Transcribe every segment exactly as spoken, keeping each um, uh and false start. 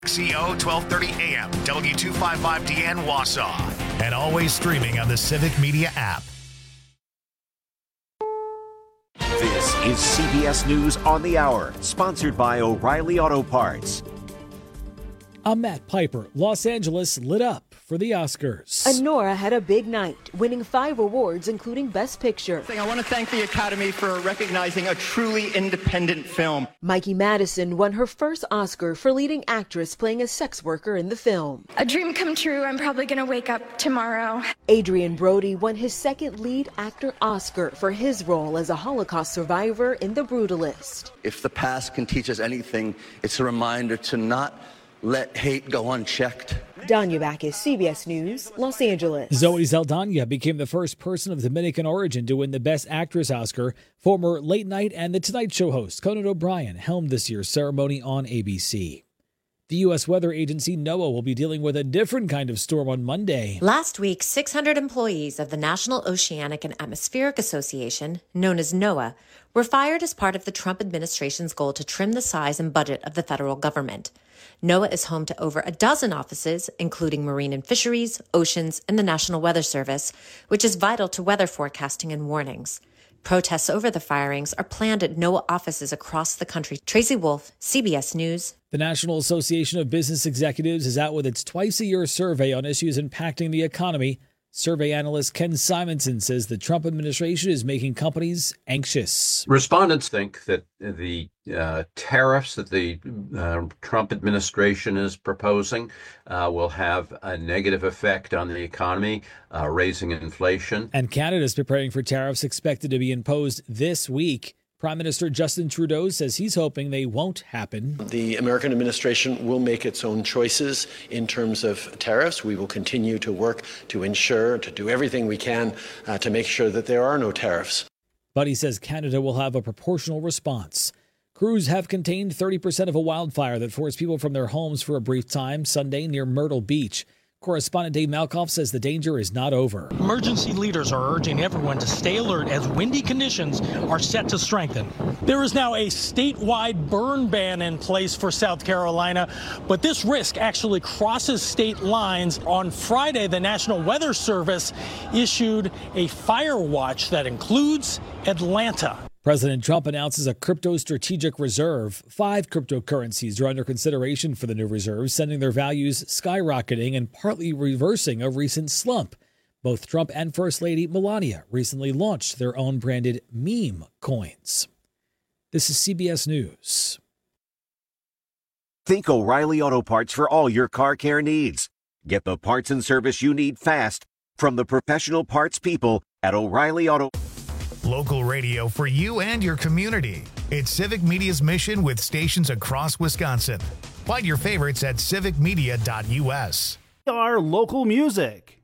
C O twelve thirty A M, W two fifty-five D N Wausau, and always streaming on the Civic Media app. This is C B S News on the Hour, sponsored by O'Reilly Auto Parts. I'm Matt Piper. Los Angeles lit up for the Oscars. Anora had a big night, winning five awards, including Best Picture. I want to thank the Academy for recognizing a truly independent film. Mikey Madison won her first Oscar for leading actress playing a sex worker in the film. A dream come true. I'm probably going to wake up tomorrow. Adrian Brody won his second lead actor Oscar for his role as a Holocaust survivor in The Brutalist. If the past can teach us anything, it's a reminder to not let hate go unchecked. Danya Backus, C B S News, Los Angeles. Zoe Saldana became the first person of Dominican origin to win the Best Actress Oscar. Former Late Night and The Tonight Show host Conan O'Brien helmed this year's ceremony on A B C. The U S weather agency NOAA will be dealing with a different kind of storm on Monday. Last week, six hundred employees of the National Oceanic and Atmospheric Association, known as NOAA, were fired as part of the Trump administration's goal to trim the size and budget of the federal government. NOAA is home to over a dozen offices, including Marine and Fisheries, Oceans, and the National Weather Service, which is vital to weather forecasting and warnings. Protests over the firings are planned at NOAA offices across the country. Tracy Wolf, C B S News. The National Association of Business Executives is out with its twice-a-year survey on issues impacting the economy. Survey analyst Ken Simonson says the Trump administration is making companies anxious. Respondents think that the uh, tariffs that the uh, Trump administration is proposing uh, will have a negative effect on the economy, uh, raising inflation. And Canada is preparing for tariffs expected to be imposed this week. Prime Minister Justin Trudeau says he's hoping they won't happen. The American administration will make its own choices in terms of tariffs. We will continue to work to ensure, to do everything we can uh, to make sure that there are no tariffs. But he says Canada will have a proportional response. Crews have contained thirty percent of a wildfire that forced people from their homes for a brief time Sunday near Myrtle Beach. Correspondent Dave Malkoff says the danger is not over. Emergency leaders are urging everyone to stay alert as windy conditions are set to strengthen. There is now a statewide burn ban in place for South Carolina, but this risk actually crosses state lines. On Friday, the National Weather Service issued a fire watch that includes Atlanta. President Trump announces a crypto strategic reserve. Five cryptocurrencies are under consideration for the new reserve, sending their values skyrocketing and partly reversing a recent slump. Both Trump and First Lady Melania recently launched their own branded meme coins. This is C B S News. Think O'Reilly Auto Parts for all your car care needs. Get the parts and service you need fast from the professional parts people at O'Reilly Auto. Local radio for you and your community. It's Civic Media's mission with stations across Wisconsin. Find your favorites at civic media dot U S. Our local music.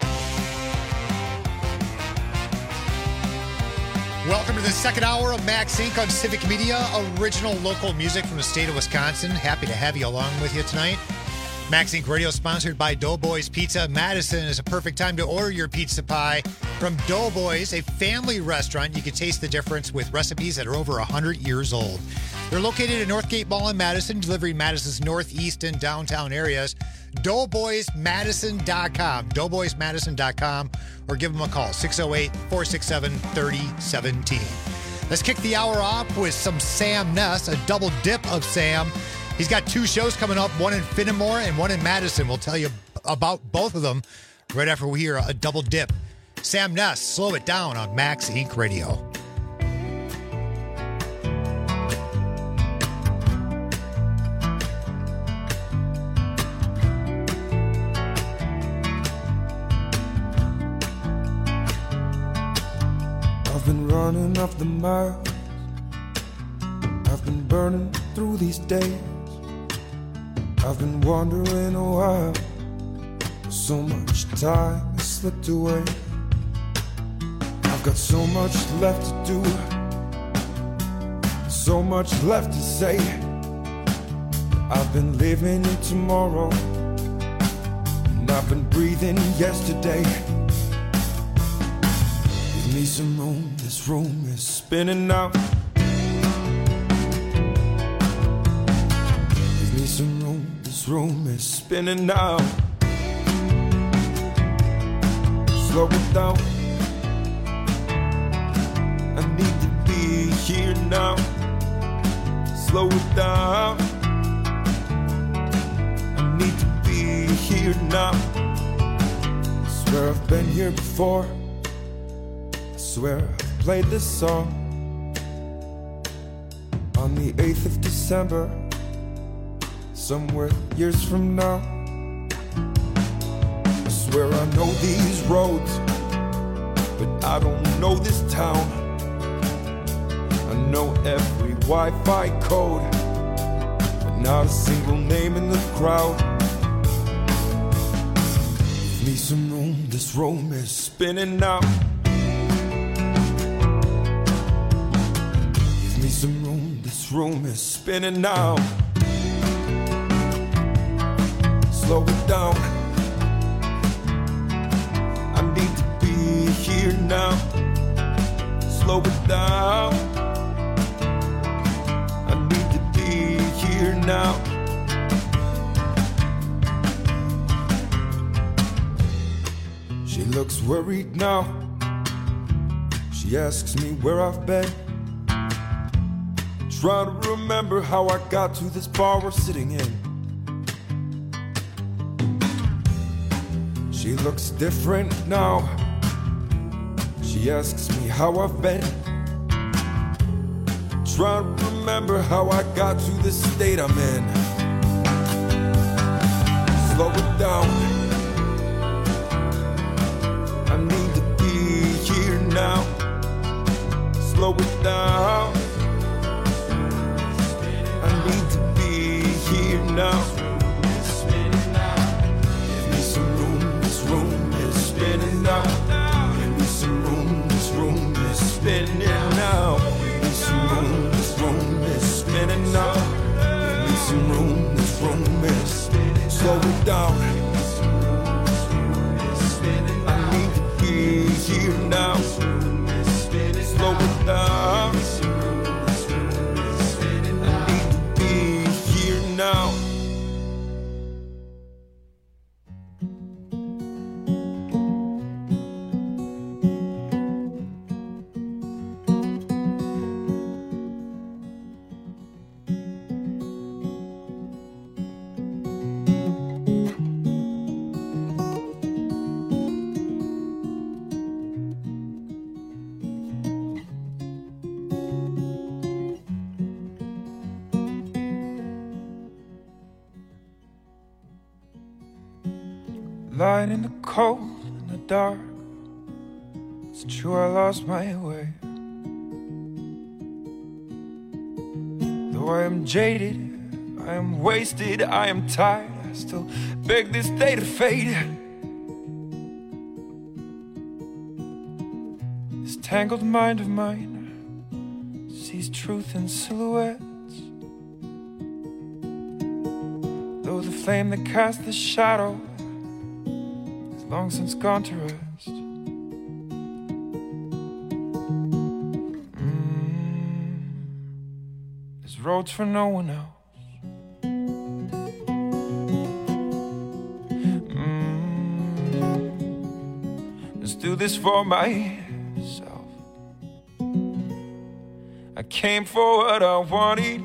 Welcome to the second hour of Max Incorporated on Civic Media, original local music from the state of Wisconsin. Happy to have you along with you tonight. Max Incorporated Radio sponsored by Doughboys Pizza. Madison is a perfect time to order your pizza pie from Doughboys, a family restaurant. You can taste the difference with recipes that are over one hundred years old. They're located at Northgate Mall in Madison, delivering Madison's northeast and downtown areas. Doughboys Madison dot com, Doughboys Madison dot com, or give them a call, six oh eight, four six seven, three oh one seven. Let's kick the hour off with some Sam Ness, a double dip of Sam. He's got two shows coming up, one in Fenimore and one in Madison. We'll tell you about both of them right after we hear a double dip. Sam Ness, Slow It Down on Max Incorporated Radio. I've been running off the miles. I've been burning through these days. I've been wondering a while. So much time has slipped away. I've got so much left to do, so much left to say. I've been living in tomorrow, and I've been breathing yesterday. Give me some room, this room is spinning out. Give me some room, this this room is spinning now. Slow it down. I need to be here now. Slow it down. I need to be here now. I swear I've been here before. I swear I've played this song on the eighth of December, somewhere years from now. I swear I know these roads, but I don't know this town. I know every Wi-Fi code, but not a single name in the crowd. Give me some room, this room is spinning now. Give me some room, this room is spinning now. Slow it down. I need to be here now. Slow it down. I need to be here now. She looks worried now. She asks me where I've been. Trying to remember how I got to this bar we're sitting in. She looks different now. She asks me how I've been. Trying to remember how I got to this state I'm in. Slow it down. I need to be here now. Slow it down. I need to be here now. Give me some room, this room is spinning now. Give me some room, this room is spinning now. Give me some room, this room is spinning now. Give me some room, this room is spinning. Slow it down. I need to be here now. Slow it down. I need to be here now. Lying in the cold, in the dark. It's true, I lost my way. Though I am jaded, I am wasted, I am tired, I still beg this day to fade. This tangled mind of mine sees truth in silhouettes. Though the flame that casts the shadow long since gone to rest. Mm, there's roads for no one else. Mm, let's do this for myself. I came for what I wanted,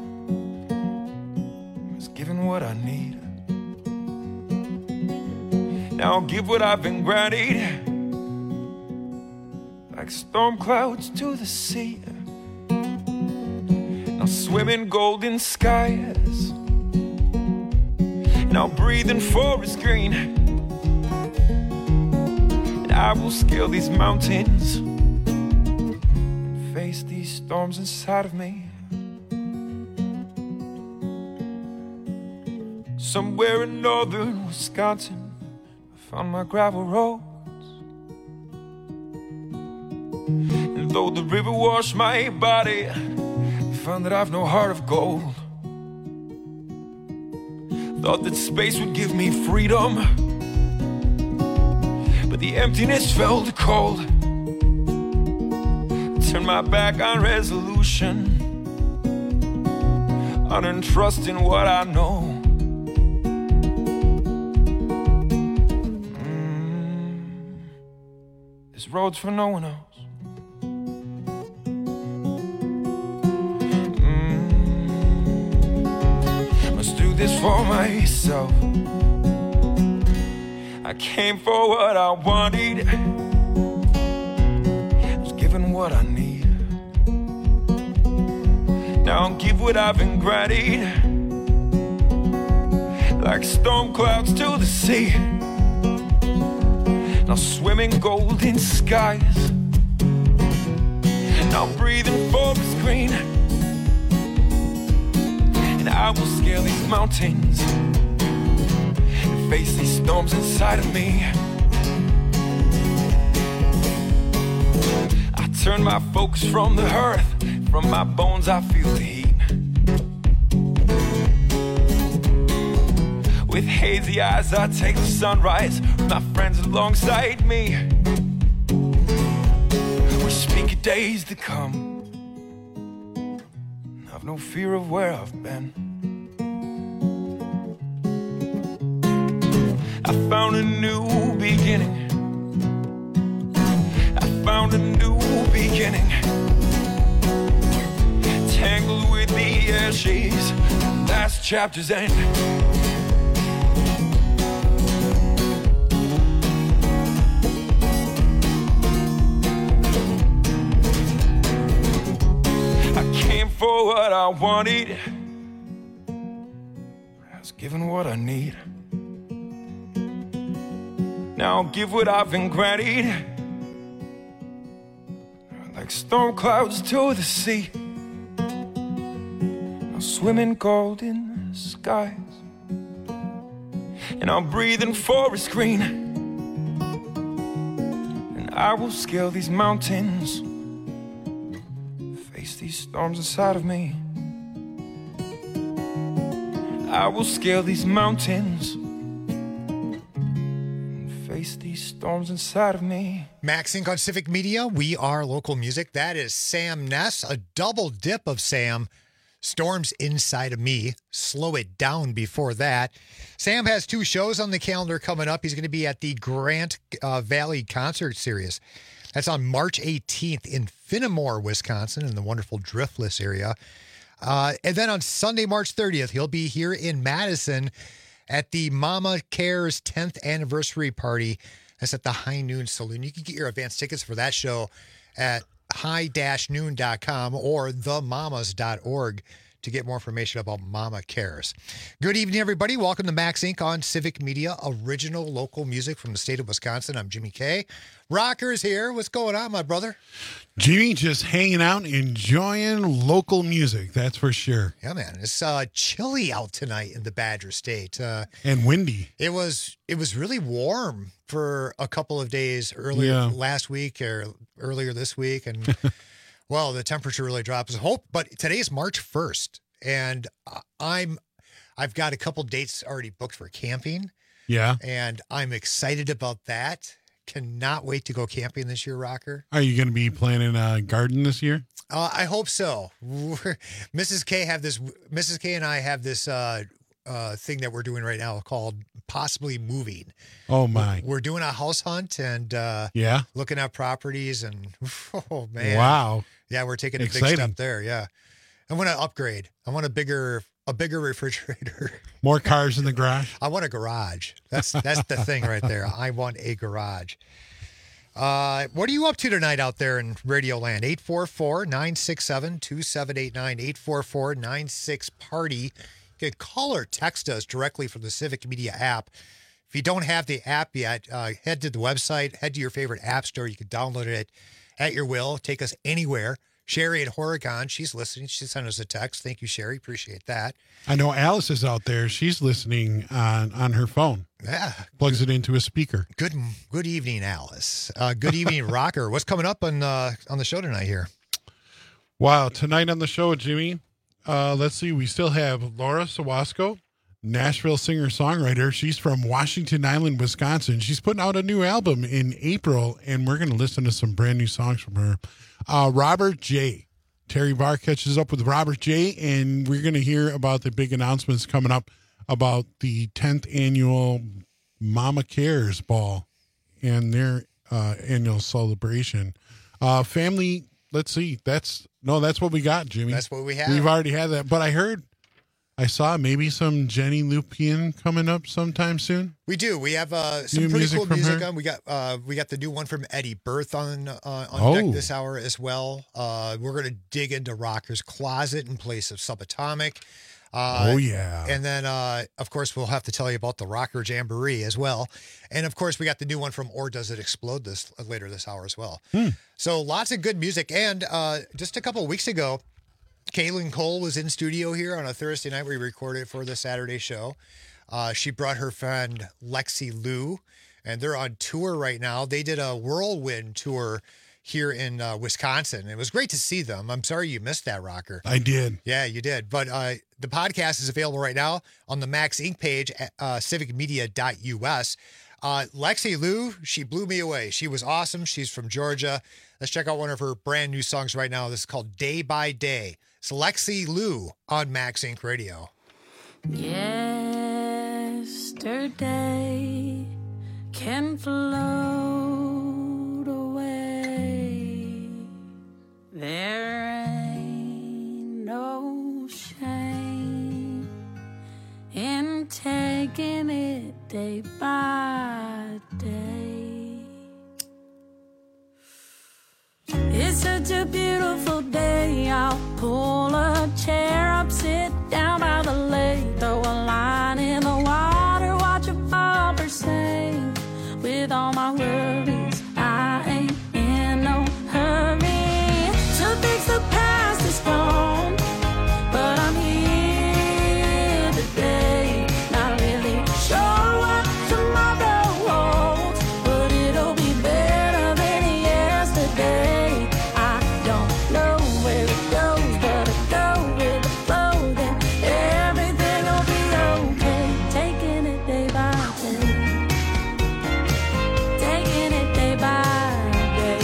was given what I need. Now I'll give what I've been granted, like storm clouds to the sea. Now swim in golden skies, and I'll breathe in forest green. And I will scale these mountains and face these storms inside of me. Somewhere in northern Wisconsin, found my gravel roads. And though the river washed my body, I found that I've no heart of gold. Thought that space would give me freedom, but the emptiness felt cold. Turned my back on resolution, unintrust in what I know. This road's for no one else. Mm. Must do this for myself. I came for what I wanted. I was given what I need. Now I'll give what I've been granted. Like storm clouds to the sea. Now swim in golden skies. Now breathing forest green. And I will scale these mountains and face these storms inside of me. I turn my focus from the earth. From my bones I feel the heat. With hazy eyes I take the sunrise. My friends alongside me. We speak of days to come. I've no fear of where I've been. I found a new beginning. I found a new beginning. Tangled with the ashes. Last chapter's end. For what I wanted, I was given what I need. Now I'll give what I've been granted. Like storm clouds to the sea. I'll swim in golden skies. And I'll breathe in forest green. And I will scale these mountains. These storms inside of me. I will scale these mountains and face these storms inside of me. Max Inc on Civic Media. We are local music. That is Sam Ness, a double dip of Sam. Storms Inside of Me. Slow It Down before that. Sam has two shows on the calendar coming up. He's going to be at the Grant uh, Valley Concert Series. That's on March eighteenth in Finnemore, Wisconsin, in the wonderful Driftless area. Uh, and then on Sunday, March thirtieth, he'll be here in Madison at the Mama Cares tenth anniversary party. That's at the High Noon Saloon. You can get your advance tickets for that show at high dash noon dot com or the mamas dot org to get more information about Mama Cares. Good evening, everybody. Welcome to Max Inc on Civic Media, original local music from the state of Wisconsin. I'm Jimmy K. Rocker's here. What's going on, my brother? Jimmy, just hanging out, enjoying local music. That's for sure. Yeah, man. It's uh, chilly out tonight in the Badger State. Uh, and windy. It was it was really warm for a couple of days earlier Yeah. last week or earlier this week. And, well, the temperature really drops. Hope, but today's March first. And I'm, I've got a couple dates already booked for camping. Yeah. And I'm excited about that. Cannot wait to go camping this year, Rocker. Are you going to be planting a garden this year? Uh, I hope so. We're, Missus K have this. Missus K and I have this uh, uh, thing that we're doing right now called possibly moving. Oh my! We're doing a house hunt and uh, yeah, looking at properties and oh man, wow, yeah, we're taking a Exciting. big step there. Yeah, I want to upgrade. I want a bigger. A bigger refrigerator. More cars in the garage. I want a garage. That's that's the thing right there. I want a garage. Uh, what are you up to tonight out there in Radio Land? eight four four, nine six seven, two seven eight nine, eight four four, nine six party. You can call or text us directly from the Civic Media app. If you don't have the app yet, uh, head to the website, head to your favorite app store. You can download it at your will. Take us anywhere. Sherry at Oregon, she's listening. She sent us a text. Thank you, Sherry. Appreciate that. I know Alice is out there. She's listening on, on her phone. Yeah. Plugs it into a speaker. Good good evening, Alice. Uh, good evening, Rocker. What's coming up on uh, on the show tonight here? Wow. Tonight on the show, Jimmy, uh, let's see. We still have Laura Sawasco, Nashville singer-songwriter. She's from Washington Island, Wisconsin. She's putting out a new album in April, and we're going to listen to some brand new songs from her. Uh, Robert J. Terry Barr catches up with Robert J., and we're going to hear about the big announcements coming up about the tenth annual Mama Cares Ball and their uh, annual celebration. Uh, family, let's see. That's no, that's what we got, Jimmy. That's what we have. We've already had that, but I heard, I saw maybe some Jenny Lupien coming up sometime soon. We do. We have uh, some New pretty music cool from music her? on. We got uh, we got the new one from Eddie Berth on uh, on Oh. deck this hour as well. Uh, we're going to dig into Rocker's Closet in place of Subatomic. Uh, Oh, yeah. And then, uh, of course, we'll have to tell you about the Rocker Jamboree as well. And, of course, we got the new one from Or Does It Explode this uh, later this hour as well. Hmm. So lots of good music. And uh, just a couple of weeks ago, Kaylin Cole was in studio here on a Thursday night. We recorded it for the Saturday show. Uh, she brought her friend Lexi Lou, and they're on tour right now. They did a whirlwind tour here in uh, Wisconsin. It was great to see them. I'm sorry you missed that, Rocker. I did. Yeah, you did. But uh, the podcast is available right now on the Max Inc page at uh, civic media dot U S. Uh, Lexi Lou, she blew me away. She was awesome. She's from Georgia. Let's check out one of her brand new songs right now. This is called Day by Day. It's Lexi Lou on Max Inc Radio. Yesterday can float away. There ain't no shame in taking it day by day. It's such a beautiful day. I'll pull a chair up, sit down by the lake, throw a line in the water, watch a bobber sing. With all my worries, I ain't in no hurry to fix the past is gone, but I'm here today. Not really sure what tomorrow holds, but it'll be better than yesterday. I don't know where it goes, but I go with the flow. Then everything will be okay. Taking it day by day, taking it day by day.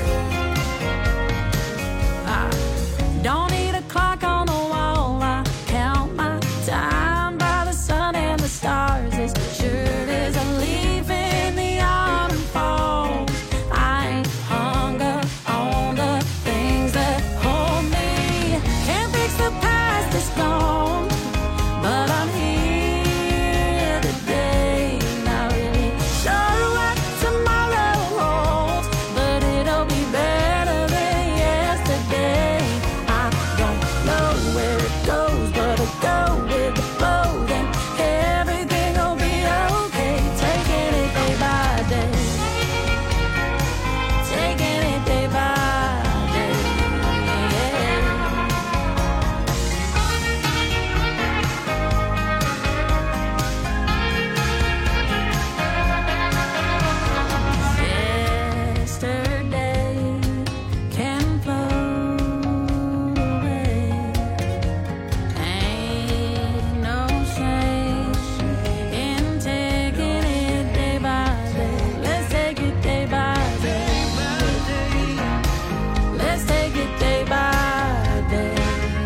I don't need a clock on the wall. I count my time by the sun and the stars. As sure as a leaf in the autumn falls, I ain't hung up on the things that hold me. Can't fix the past, it's gone, but I'm here today. Not really sure what tomorrow holds, but it'll be better than yesterday. I don't know where it goes, but I'll go with the flow. Then everything will be okay. Taking it day by day, taking it day by day. Yesterday can float away. Ain't no shame in taking it day by day. Let's take it day by day. Let's take it day by day.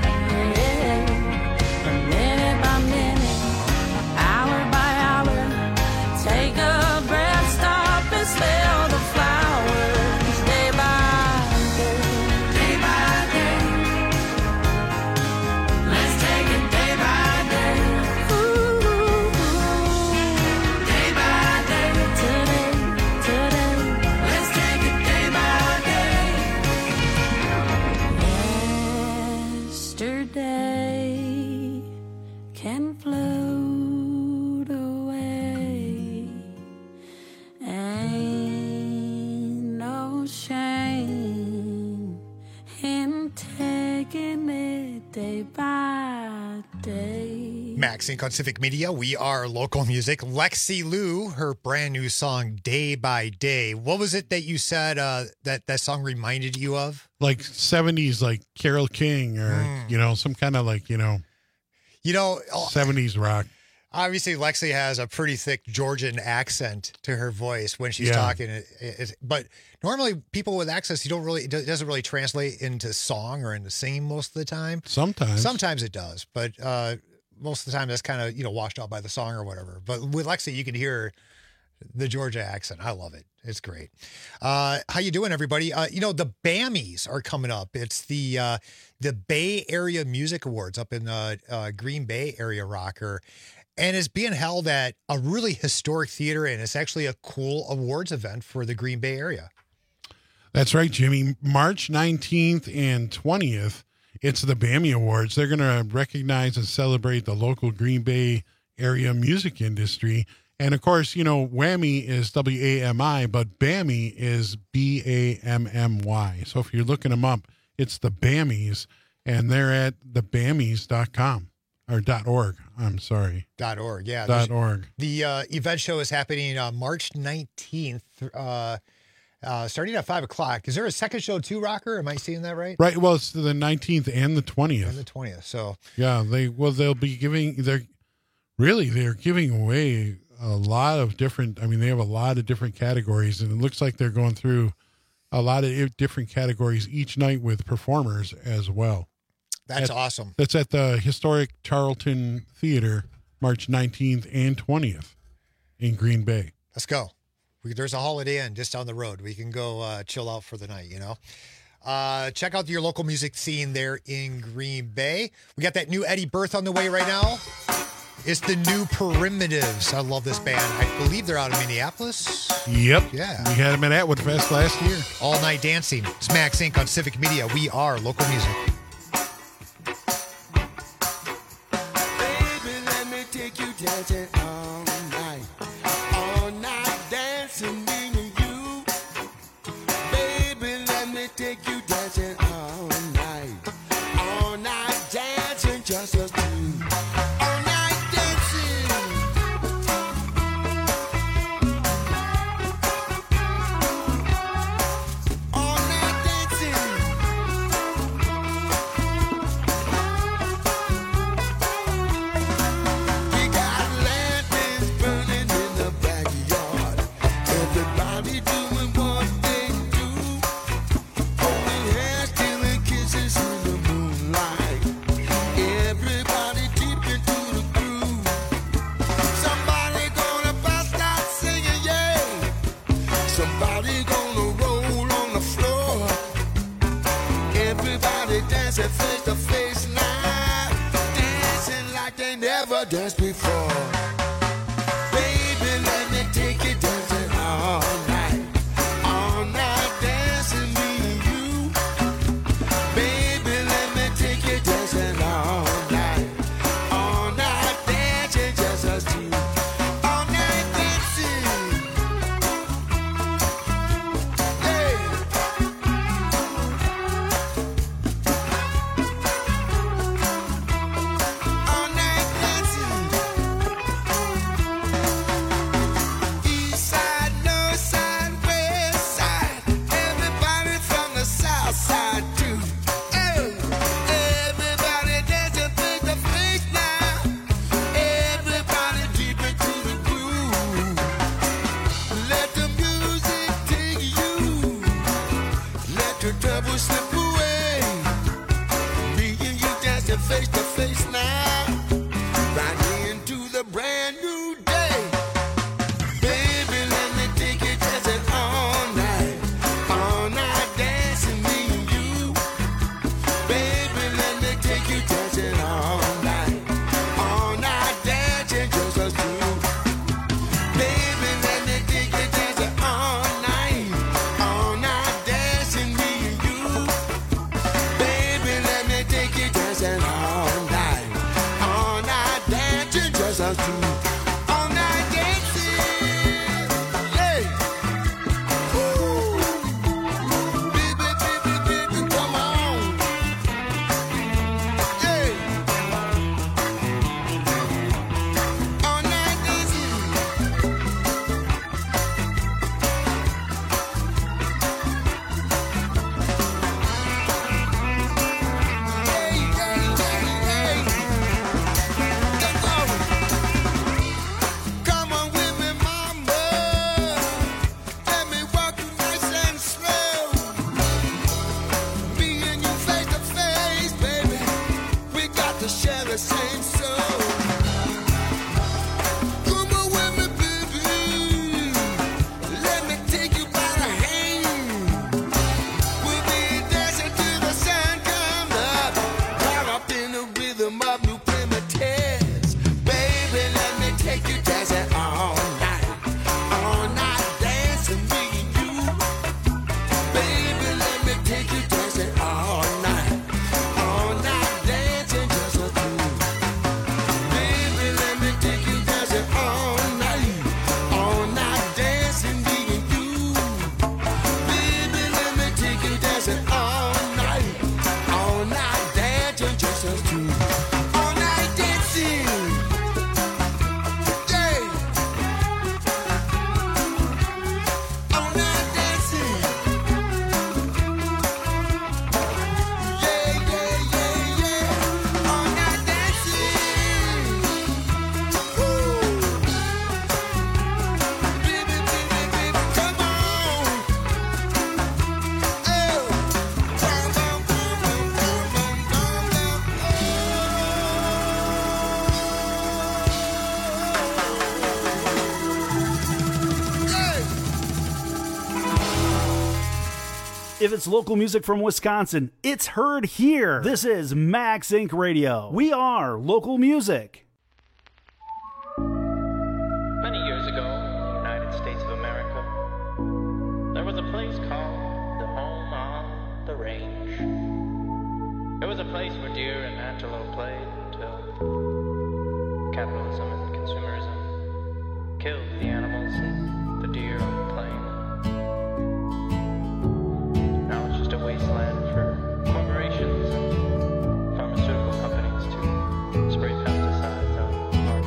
Minute by minute, hour by hour. Take a breath, stop and smell the flowers. Day by day, day by day. Let's take it day by day. Ooh, day by day. Today, today. Let's take it day by day. Yesterday can float away. Ain't no shame in taking it day by day. Max Inc on Civic Media. We are local music. Lexi Lou, her brand new song Day by Day. What was it that you said uh, that that song reminded you of? Like seventies, like Carole King or, you know, some kind of like, you know, You know, seventies rock. obviously Lexi has a pretty thick Georgian accent to her voice when she's Yeah. talking. It, it, but normally people with accents, you don't really, it doesn't really translate into song or into singing most of the time. Sometimes. Sometimes it does, but uh, most of the time that's kind of, you know, washed out by the song or whatever. But with Lexi, you can hear The Georgia accent. I love it. It's great. Uh, how you doing, everybody? Uh, you know, the BAMMYs are coming up. It's the uh, the Bay Area Music Awards up in the uh, Green Bay area rocker. And it's being held at a really historic theater, and it's actually a cool awards event for the Green Bay area. That's right, Jimmy. March nineteenth and twentieth, it's the BAMMY Awards. They're going to recognize and celebrate the local Green Bay area music industry. And, of course, you know, Whammy is W A M I, but BAMMY is B A M M Y. So if you're looking them up, it's the BAMMYs, and they're at the bammies dot com. Or dot .org, I'm sorry. Dot .org, yeah. Dot .org. The uh, event show is happening uh, March nineteenth, uh, uh, starting at five o'clock. Is there a second show too, Rocker? Am I seeing that right? Right, well, it's the nineteenth and the twentieth. And the twentieth, so. Yeah, they well, they'll be giving, they're, really, they're giving away a lot of different, I mean, they have a lot of different categories, and it looks like they're going through a lot of different categories each night with performers as well. That's at, awesome. That's at the historic Charlton Theater, March nineteenth and twentieth in Green Bay. Let's go. We, there's a Holiday Inn just down the road. We can go uh, chill out for the night, you know. Uh, check out your local music scene there in Green Bay. We got that new Eddie Berth on the way right now. It's the new Primitives. I love this band. I believe they're out of Minneapolis. Yep. Yeah. We had them at Atwood Fest last year. All Night Dancing. It's Max Inc on Civic Media. We are local music. Dancing all night, all night dancing, me and you. Baby, let me take you dancing all night, all night dancing, just us two. All night dancing. All night dancing. Face to face now, dancing like they never danced before. Baby, let me take you dancing all night, all night dancing, me and you. Baby, let me take you dancing all night, all night dancing, just us two. All night dancing. Hey. All night dancing. If it's local music from Wisconsin, it's heard here. This is Max Inc Radio. We are local music. Many years ago, in the United States of America, there was a place called the Home on the Range. It was a place where deer and antelope played until capitalism and consumerism killed the animals and the deer on the plain. Now it's just a wasteland for corporations and pharmaceutical companies to spray pesticides on our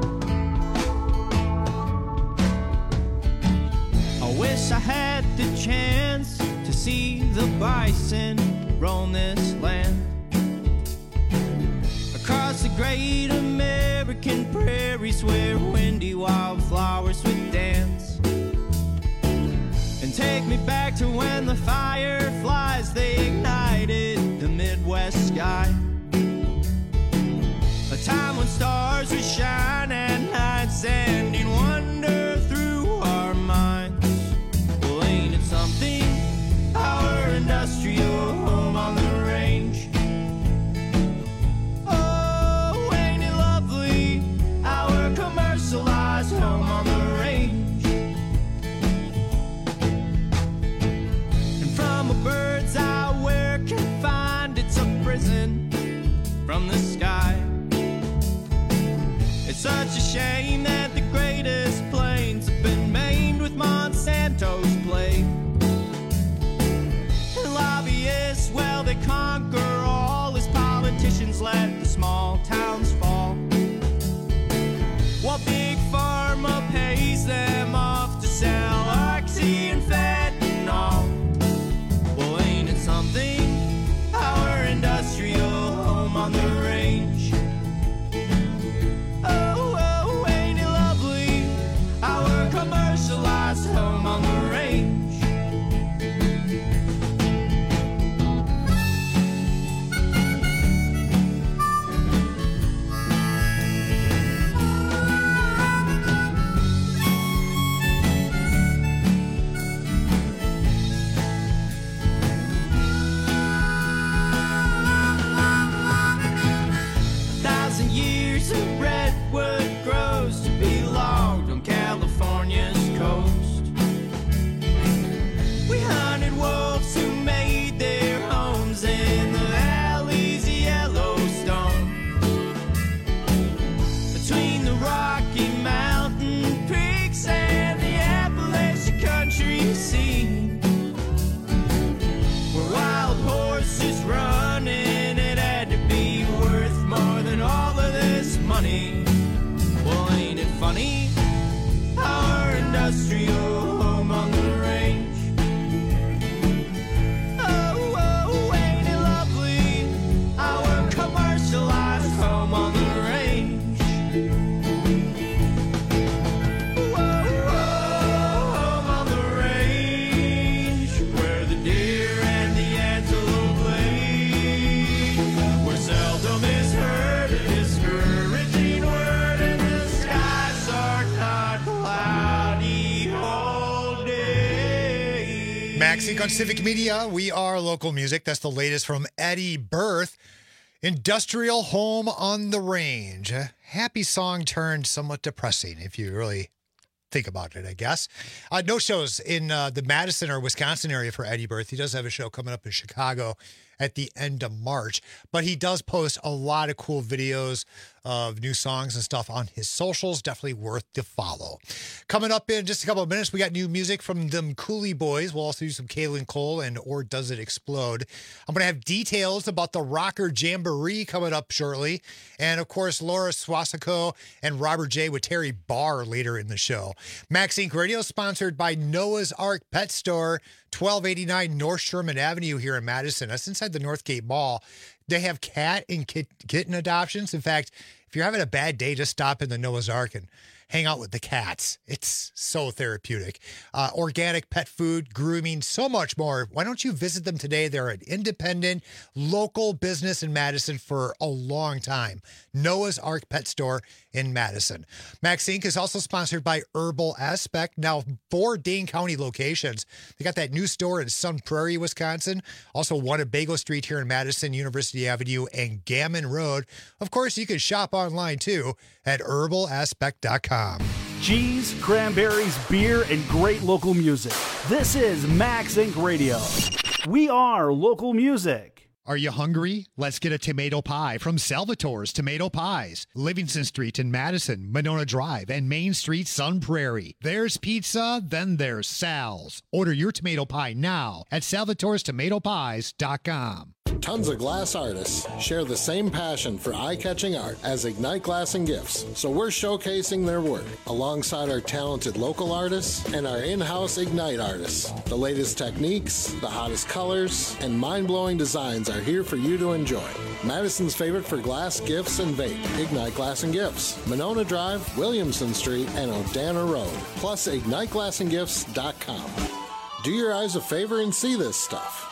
food. I wish I had the chance to see the bison roam this land. Across the great American prairies where windy wildflowers would dance. And take me back to when the fireflies, they ignited the Midwest sky. A time when stars would shine at night, sending wonder through our minds. Well, ain't it something, our industrial home on the range? Oh, ain't it lovely, our commercialized home on the range? And from a bird's eye where confined, it's a prison from the sky. It's such a shame that the greatest plains have been maimed with Monsanto's plague. And lobbyists, well, they conquer all as politicians let the small towns fall. While Big Pharma pays them off to sell oxy and fentanyl. Well, ain't it something, our industrial home on the range? Oh, oh, ain't it lovely, our commercialized home on the range? A thousand years of redwood grows to be logged on California's coast. We hunted wolves who made their homes in the valleys of Yellowstone. Between the Rocky Mountain peaks and the Appalachian country scene, where wild horses running, it had to be worth more than all of this money. Well, ain't it funny, our industrial home on the range? Oh, oh, ain't it lovely, our commercialized home on the range? Whoa, whoa, home on the range, where the deer and the antelope play, where seldom is heard a discouraging word, and the skies are not cloudy all day. Max Inc on Civic Media. We are local music. That's the latest from Eddie Berth. Industrial Home on the Range. A happy song turned somewhat depressing, if you really think about it, I guess. Uh, no shows in uh, the Madison or Wisconsin area for Eddie Berth. He does have a show coming up in Chicago at the end of March, but he does post a lot of cool videos of new songs and stuff on his socials. Definitely worth to follow. Coming up in just a couple of minutes, we got new music from them Cooley Boys. We'll also do some Kaylin Cole and Or Does It Explode. I'm going to have details about the Rocker Jamboree coming up shortly. And of course, Laura Swasako and Robert J with Terry Barr later in the show. Max Inc Radio sponsored by Noah's Ark Pet Store, twelve eighty-nine North Sherman Avenue here in Madison. That's inside the Northgate Mall. They have cat and kit, kitten adoptions. In fact, if you're having a bad day, just stop in the Noah's Ark and hang out with the cats. It's so therapeutic. Uh, organic pet food, grooming, so much more. Why don't you visit them today? They're an independent, local business in Madison for a long time. Noah's Ark Pet Store in Madison. Max Inc is also sponsored by Herbal Aspect. Now, four Dane County locations. They got that new store in Sun Prairie, Wisconsin. Also one at Bagel Street here in Madison, University Avenue, and Gammon Road. Of course, you can shop online too at herbal aspect dot com. Cheese, cranberries, beer, and great local music. This is Max Inc Radio. We are local music. Are you hungry? Let's get a tomato pie from Salvatore's Tomato Pies. Livingston Street in Madison, Monona Drive, and Main Street, Sun Prairie. There's pizza, then there's Sal's. Order your tomato pie now at salvatores tomato pies dot com. Tons of glass artists share the same passion for eye-catching art as Ignite Glass and Gifts, so we're showcasing their work alongside our talented local artists and our in-house Ignite artists. The latest techniques, the hottest colors, and mind-blowing designs are here for you to enjoy. Madison's favorite for glass, gifts, and vape, Ignite Glass and Gifts, Monona Drive, Williamson Street, and O'Dana Road, plus ignite glass and gifts dot com. Do your eyes a favor and see this stuff.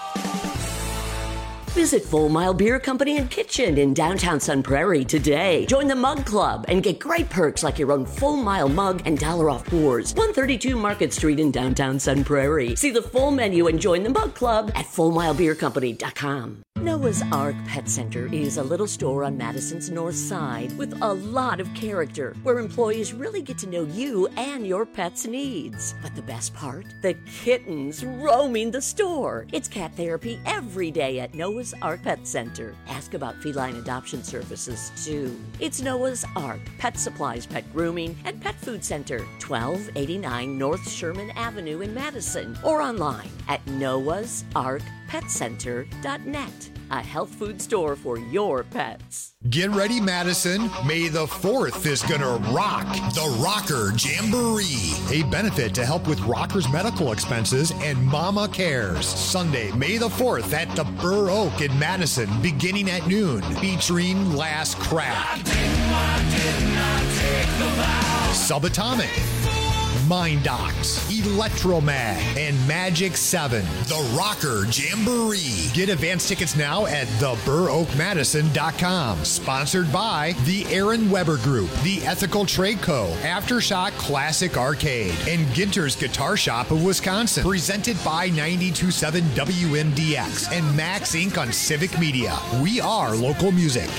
Visit Full Mile Beer Company and Kitchen in downtown Sun Prairie today. Join the Mug Club and get great perks like your own Full Mile mug and dollar off pours. one thirty-two Market Street in downtown Sun Prairie. See the full menu and join the Mug Club at full mile beer company dot com. Noah's Ark Pet Center is a little store on Madison's north side with a lot of character where employees really get to know you and your pet's needs. But the best part? The kittens roaming the store. It's cat therapy every day at Noah's Ark Pet Center. Ask about feline adoption services too. It's Noah's Ark Pet Supplies, Pet Grooming, and Pet Food Center, twelve eighty-nine North Sherman Avenue in Madison, or online at noahs ark pet center dot net. A health food store for your pets. Get ready, Madison. May the fourth is gonna rock the Rocker Jamboree, a benefit to help with rockers' medical expenses and Mama Cares. Sunday, May the fourth at the Burr Oak in Madison, beginning at noon, featuring Last Crack, Subatomic, Mind Docs, Electromag, and Magic seven. The Rocker Jamboree. Get advance tickets now at the burr oak madison dot com. Sponsored by the Aaron Weber Group, the Ethical Trade Co., Aftershock Classic Arcade, and Ginter's Guitar Shop of Wisconsin. Presented by ninety-two point seven W M D X and Max Incorporated on Civic Media. We are local music.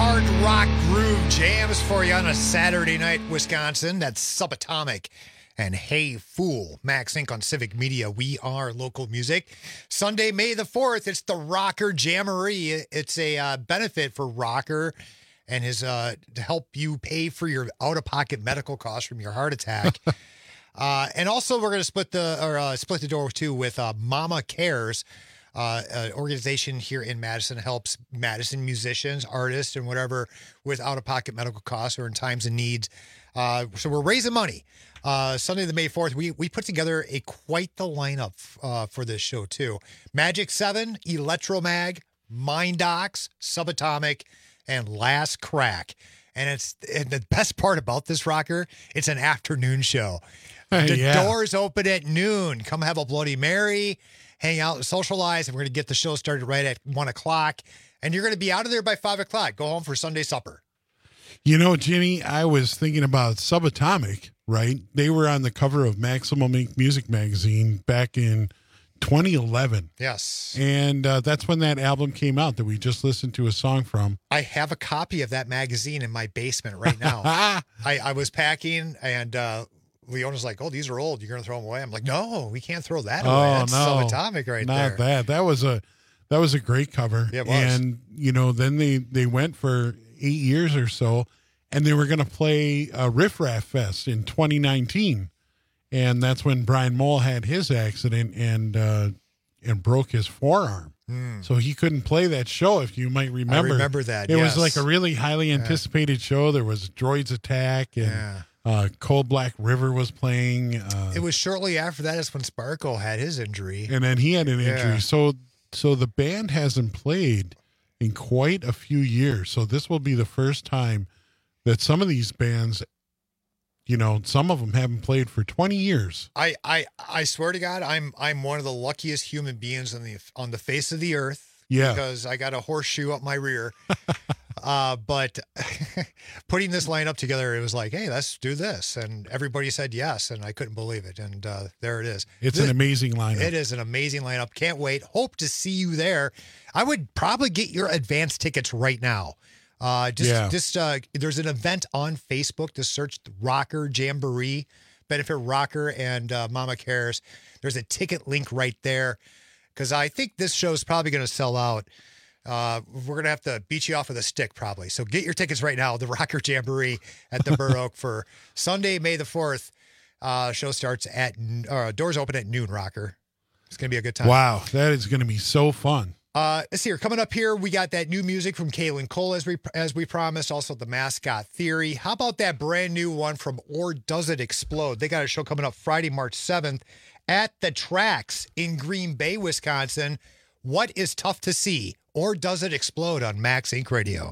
hard rock groove jams for you on a Saturday night, Wisconsin. That's Subatomic and Hey Fool. Max Inc on Civic Media. We are local music. Sunday, May the fourth, it's the Rocker Jamboree. It's a uh, benefit for Rocker and his uh, to help you pay for your out-of-pocket medical costs from your heart attack. uh, and also, we're going to split the or uh, split the door too with uh, Mama Cares. Uh, an organization here in Madison helps Madison musicians, artists, and whatever with out-of-pocket medical costs or in times of need. Uh, so we're raising money. Uh, Sunday, the May fourth, we we put together a quite the lineup uh, for this show too. Magic Seven, Electromag, Mind Docs, Subatomic, and Last Crack. And it's and the best part about this, Rocker, it's an afternoon show. The yeah. doors open at noon. Come have a Bloody Mary. Hang out and socialize, and we're going to get the show started right at one o'clock. And you're going to be out of there by five o'clock. Go home for Sunday supper. You know, Jimmy, I was thinking about Subatomic, right? They were on the cover of Maximum Ink Music Magazine back in twenty eleven. Yes. And uh, that's when that album came out that we just listened to a song from. I have a copy of that magazine in my basement right now. I, I was packing, and uh, Leona's like, oh, these are old. You're going to throw them away? I'm like, no, we can't throw that away. Oh, That's no. Subatomic right Not there. Not that. That was a that was a great cover. Yeah, it was. And, you know, then they, they went for eight years or so, and they were going to play a Riff Raff Fest in twenty nineteen. And that's when Brian Moll had his accident and uh, and broke his forearm. Hmm. So he couldn't play that show, if you might remember. I remember that, It yes. was like a really highly anticipated show. There was Droids Attack, and Yeah. uh, Cold Black River was playing. Uh, It was shortly after that is when Sparko had his injury. and then he had an injury. Yeah. So so the band hasn't played in quite a few years. So this will be the first time that some of these bands, you know, some of them haven't played for twenty years. I, I, I swear to God, I'm I'm one of the luckiest human beings on the on the face of the earth. Yeah. Because I got a horseshoe up my rear. uh, but putting this lineup together, it was like, hey, let's do this, and everybody said yes, and I couldn't believe it. And uh, there it is. It's This- an amazing lineup. It is an amazing lineup. Can't wait. Hope to see you there. I would probably get your advance tickets right now. Uh, just, Yeah. just uh, there's an event on Facebook. Just search Rocker Jamboree, benefit Rocker and uh, Mama Cares. There's a ticket link right there because I think this show is probably going to sell out. Uh, we're going to have to beat you off with a stick probably. So get your tickets right now. The Rocker Jamboree at the Burr Oak for Sunday, May the fourth. Uh, show starts at uh, doors open at noon. Rocker. It's going to be a good time. Wow, that is going to be so fun. Uh, let's see here. Coming up here, we got that new music from Kaylin Cole as we as we promised. Also, the Mascot Theory. How about that brand new one from Or Does It Explode? They got a show coming up Friday, March seventh at the Tracks in Green Bay, Wisconsin. What is tough to see? Or Does It Explode on Max Inc Radio?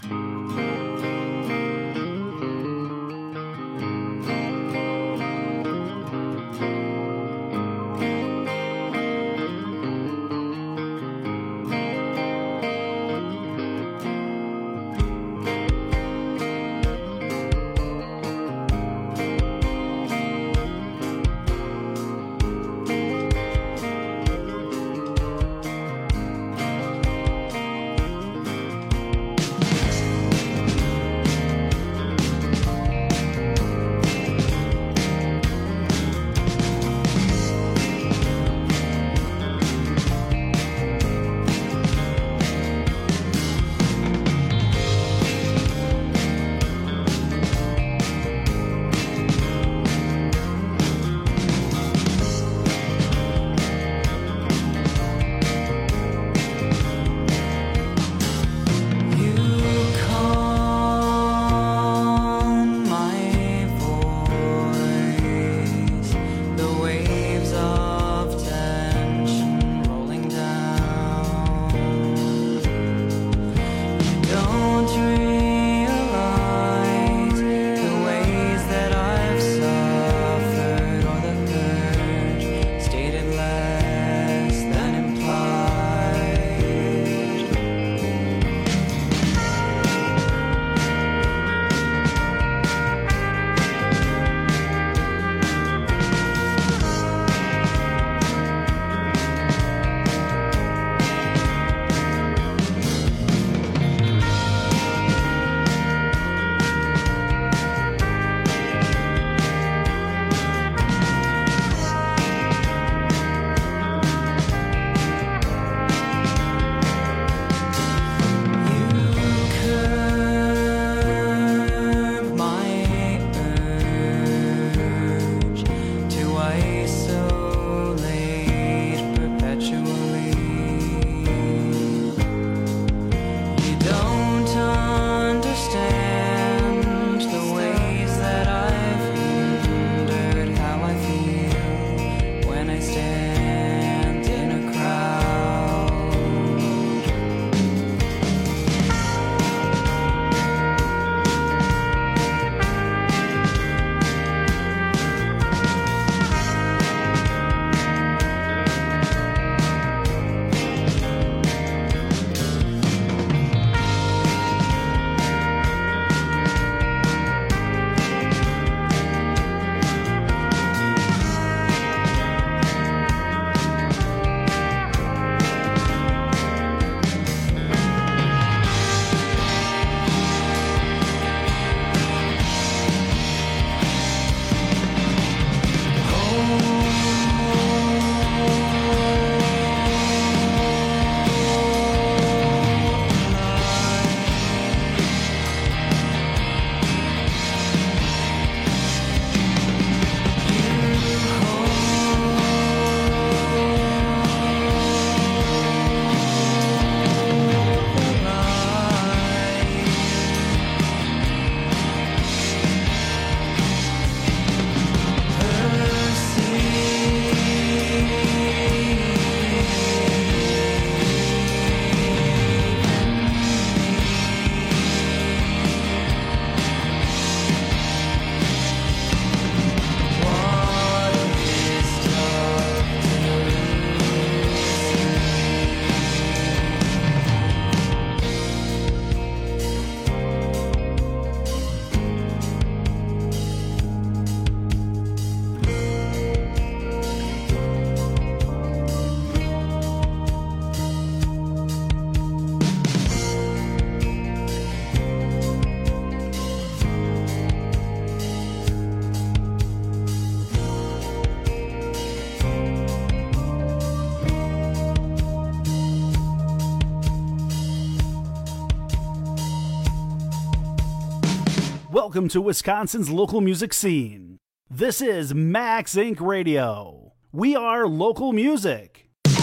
Welcome to Wisconsin's local music scene. This is Max Incorporated. Radio. We are local music.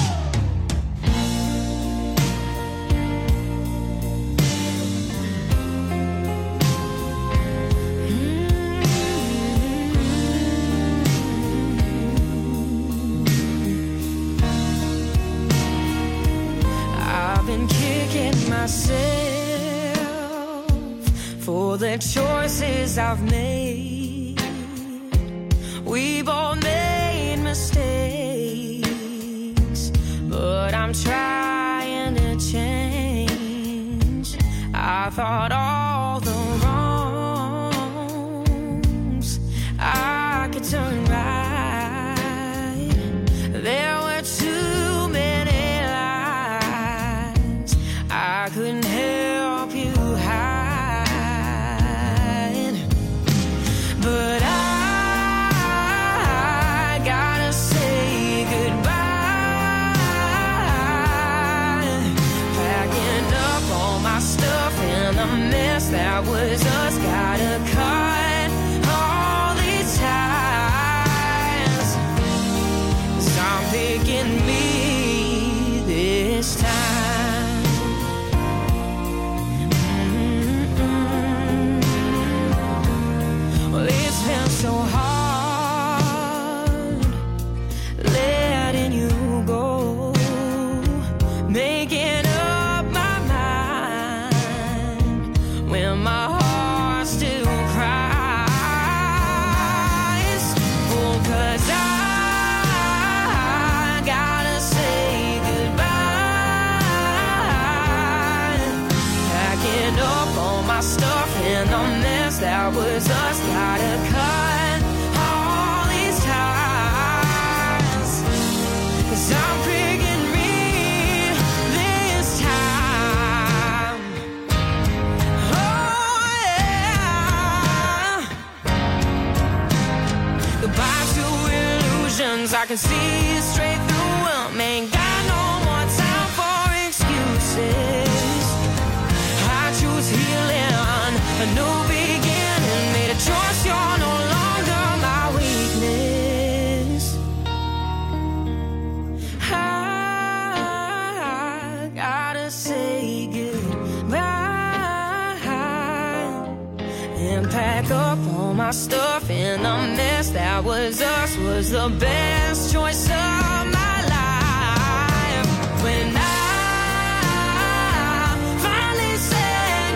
I've been kicking myself for the choices I've made. We've all made mistakes, but I'm trying to change. I thought all the wrongs I could turn right. There were too many lies I couldn't help you hide, but I that was us, gotta cut all these ties, 'cause I'm picking me this time. Mm-mm. Well, it's been so hard letting you go, making up my mind when my heart still cries. Oh, 'cause I gotta say goodbye, packing up all my stuff in the mess that was us, gotta cut all these ties, 'cause I'm picking me this time. Goodbye to illusions, I can see straight through them. Ain't got no more time for excuses. I choose healing, a new beginning. Made a choice, you're no longer my weakness. I gotta say goodbye and pack up all my stuff in the mess that was us, was the best choice of my life. When I finally said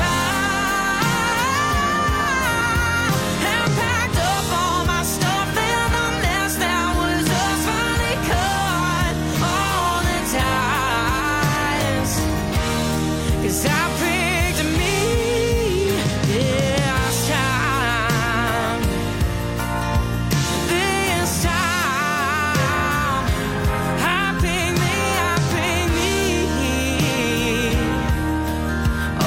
goodbye and packed up all my stuff in the mess that was us, finally cut all the ties, 'cause I picked me this time. This time I picked me, I picked me. Oh,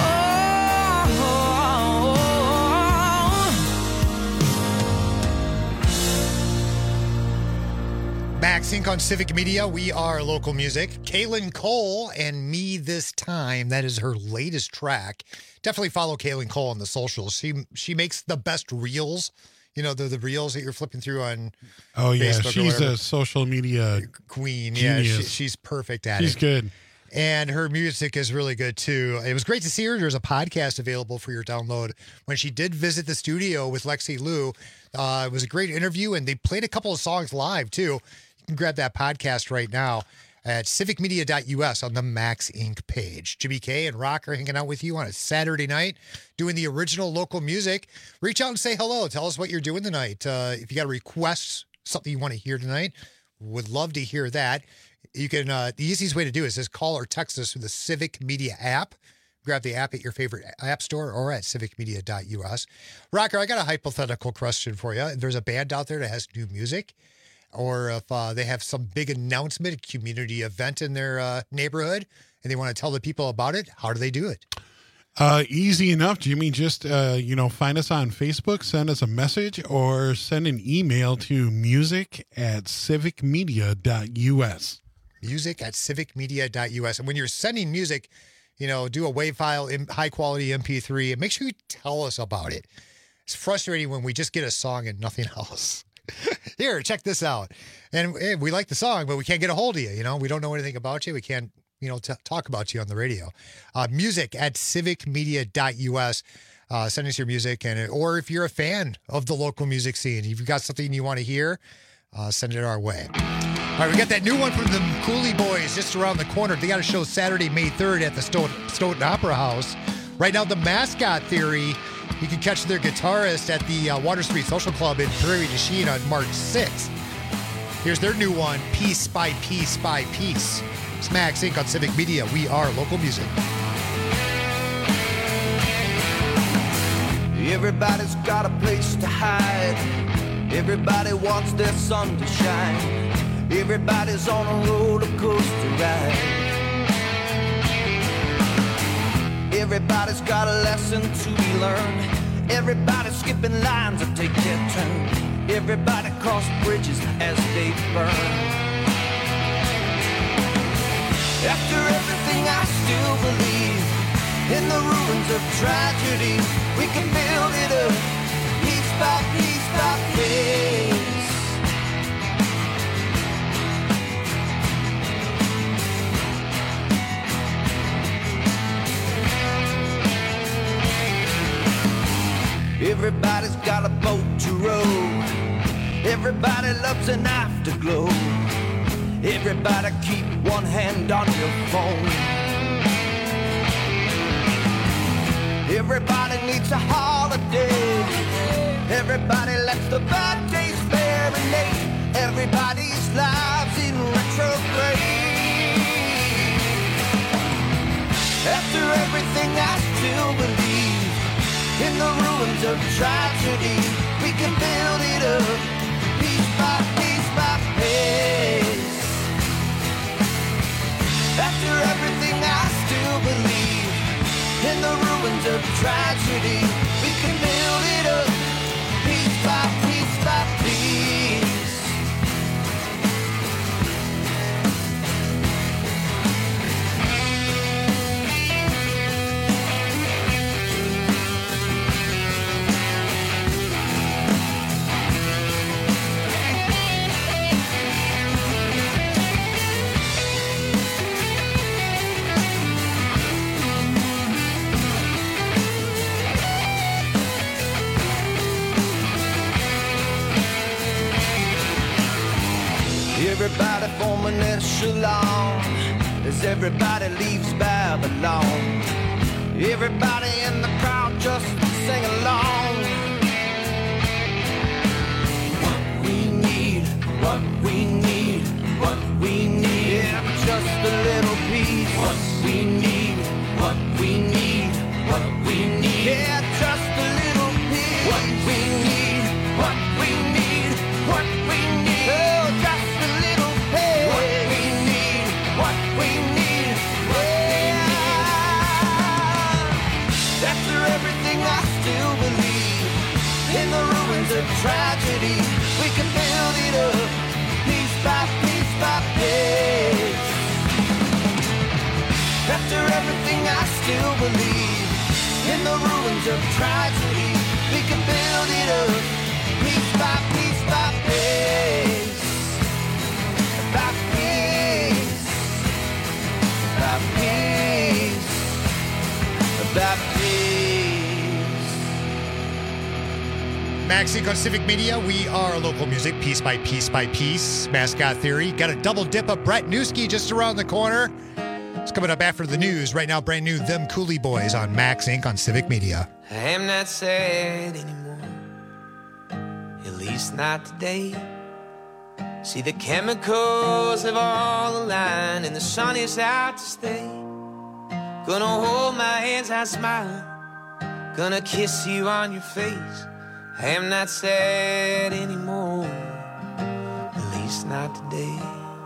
Max Inc on Civic Media. We are local music. Kaylin Cole and Me This Time. That is her latest track. Definitely follow Kaylin Cole on the socials. She she makes the best reels. You know, the the reels that you're flipping through on Oh, yeah. Facebook or She's whatever. a social media queen. Yeah, she, genius. she's perfect at She's it. good. And her music is really good too. It was great to see her. There's a podcast available for your download. When she did visit the studio with Lexi Lou, uh, it was a great interview, and they played a couple of songs live too. You can grab that podcast right now at civic media dot U S on the Max Incorporated page. Jimmy K and Rock are hanging out with you on a Saturday night doing the original local music. Reach out and say hello. Tell us what you're doing tonight. Uh, if you got a request, something you want to hear tonight, would love to hear that. You can, uh, the easiest way to do it is just call or text us through the Civic Media app. Grab the app at your favorite app store or at civic media dot U S. Rocker, I got a hypothetical question for you. If there's a band out there that has new music, or if uh, they have some big announcement, a community event in their uh, neighborhood, and they want to tell the people about it, how do they do it? Uh, easy enough, Jimmy. Just, uh, you know, find us on Facebook, send us a message, or send an email to music at civic media dot U S. Music at civic media dot U S. And when you're sending music, you know, do a WAV file, in high quality M P three, and make sure you tell us about it. It's frustrating when we just get a song and nothing else. Here, check this out. And hey, we like the song, but we can't get a hold of you. You know, we don't know anything about you. We can't, you know, t- talk about you on the radio. Uh, music at civic media dot U S. Uh, send us your music, and or if you're a fan of the local music scene, if you've got something you want to hear, uh, send it our way. All right, we got that new one from the Cooley Boys just around the corner. They got a show Saturday, May third at the Stoughton, Stoughton Opera House. Right now, the Mascot Theory, you can catch their guitarist at the uh, Water Street Social Club in Prairie du Chien on March sixth. Here's their new one, Piece by Piece by Piece. It's Max Incorporated on Civic Media. We are local music. Everybody's got a place to hide. Everybody wants their sun to shine. Everybody's on a roller coaster ride. Everybody's got a lesson to be learned. Everybody's skipping lines that take their turn. Everybody cross bridges as they burn. After everything I still believe in the ruins of tragedy, we can build it up, piece by piece by piece. Everybody's got a boat to row. Everybody loves an afterglow. Everybody keep one hand on your phone. Everybody needs a holiday. Everybody lets the bad days marinate. Everybody's lives in retrograde. After everything I still believe in the ruins of tragedy, we can build it up, piece by piece by piece. After everything I still believe in the ruins of tragedy, we can build it up, piece by piece by piece. Everybody forming echelon as everybody leaves Babylon. Everybody in the crowd just sing along. What we need, what we need, what we need, yeah, just a little piece. What we need, what we need, what we need, yeah, just a little piece. What we need, what we need, what we need, oh, just in the ruins of tragedy, we can build it up, piece by piece by piece. After everything I still believe in the ruins of tragedy, we can build it up, piece by piece by piece. By piece, by piece, by piece. Max Inc on Civic Media. We are local music, piece by piece by piece. Mascot Theory. Got a double dip of Brett Newski just around the corner. It's coming up after the news. Right now, brand new Them Cooley Boys on Max Inc on Civic Media. I am not sad anymore, at least not today. See, the chemicals have all aligned and the sun is out to stay. Gonna hold my hands, I smile, gonna kiss you on your face. I am not sad anymore, at least not today.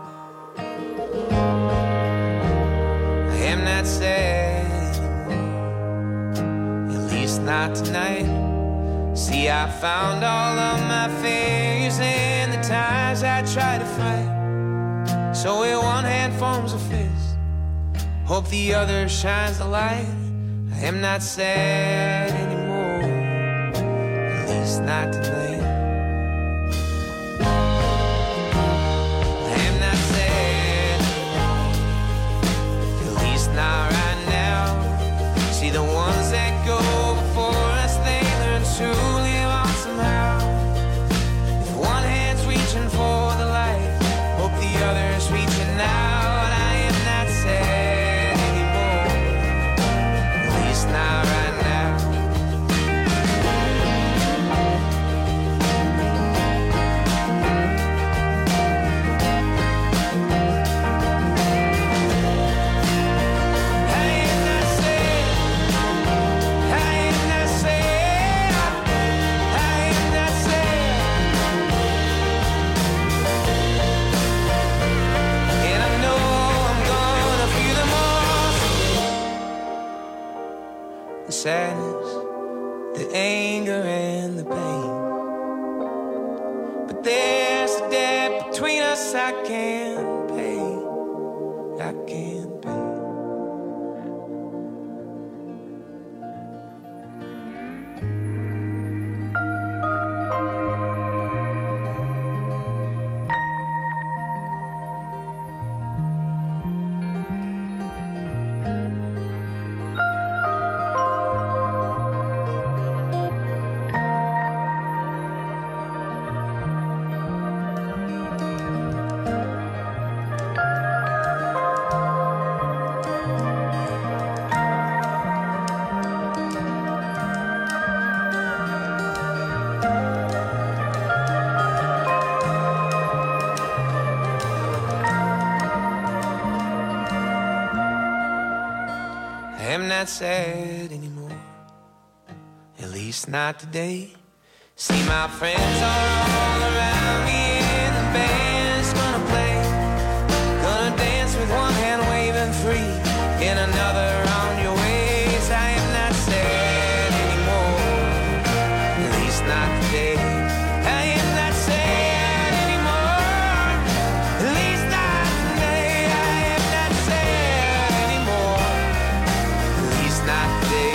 I am not sad anymore, at least not tonight. See, I found all of my failures and the times I tried to fight. So where one hand forms a fist, hope the other shines the light. I am not sad anymore, at least not tonight. I am not sad, at least not right now. See the ones that go before us, they learn to live on somehow. If one hand's reaching for the light, hope the other's reaching out. I am not sad anymore, at least not right now. I am not sad, I am not sad, I am not sad. And I know I'm gonna feel them all. The sadness, the anger, and the pain. But there's a debt between us I can't pay. I can't pay. I am not sad anymore, at least not today. See, my friends are all around me and the band's gonna play. Gonna dance with one hand waving free and another on your waist. I am not sad anymore, at least not today. I am not sad anymore, at least not today. I am not sad anymore, at least not today.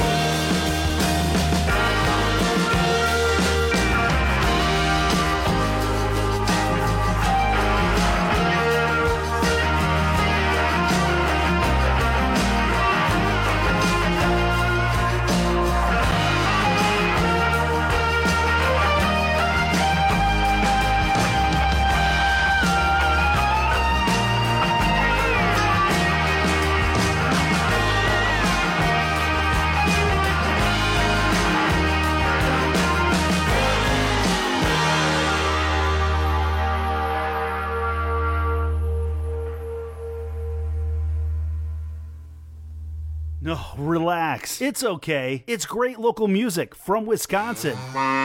No, relax. It's okay. It's great local music from Wisconsin.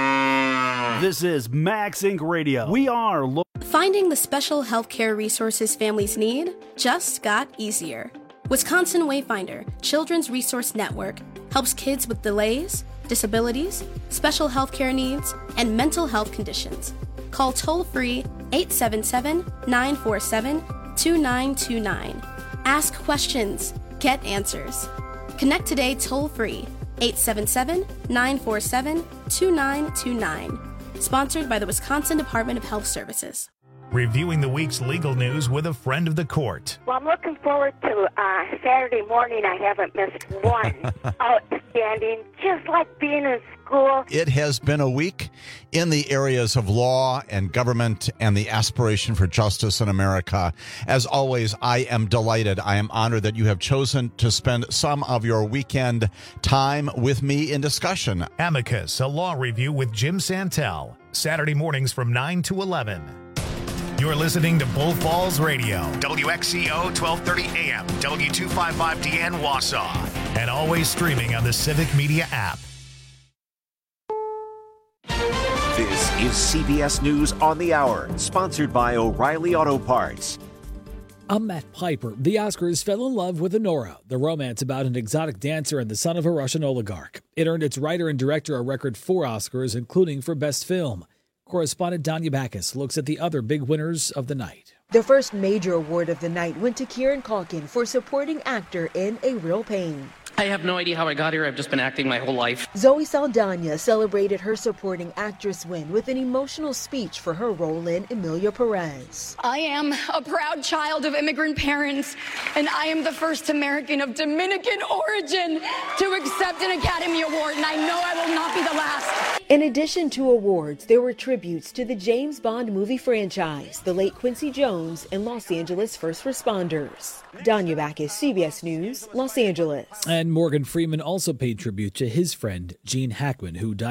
This is Max Inc Radio. We are lo- Finding the special healthcare resources families need just got easier. Wisconsin Wayfinder Children's Resource Network helps kids with delays, disabilities, special healthcare needs, and mental health conditions. Call toll-free eight seven seven, nine four seven, two nine two nine. Ask questions. Get answers. Connect today toll-free eight seven seven, nine four seven, two nine two nine. Sponsored by the Wisconsin Department of Health Services. Reviewing the week's legal news with a friend of the court. Well, I'm looking forward to uh, Saturday morning. I haven't missed one. Outstanding, just like being in school. It has been a week in the areas of law and government and the aspiration for justice in America. As always, I am delighted. I am honored that you have chosen to spend some of your weekend time with me in discussion. Amicus, a law review with Jim Santel. Saturday mornings from nine to eleven. You're listening to Bull Falls Radio, W X C O twelve thirty A M, W two fifty-five D N Wausau, and always streaming on the Civic Media app. This is C B S News on the Hour, sponsored by O'Reilly Auto Parts. I'm Matt Piper. The Oscars fell in love with Anora, the romance about an exotic dancer and the son of a Russian oligarch. It earned its writer and director a record four Oscars, including for Best Film. Correspondent Danya Backus looks at the other big winners of the night. The first major award of the night went to Kieran Culkin for supporting actor in A Real Pain. I have no idea how I got here. I've just been acting my whole life. Zoe Saldana celebrated her supporting actress win with an emotional speech for her role in Emilia Perez. I am a proud child of immigrant parents, and I am the first American of Dominican origin to accept an Academy Award, and I know I will not be the last. In addition to awards, there were tributes to the James Bond movie franchise, the late Quincy Jones, and Los Angeles first responders. Danya Backus, C B S News, Los Angeles. And Morgan Freeman also paid tribute to his friend, Gene Hackman, who died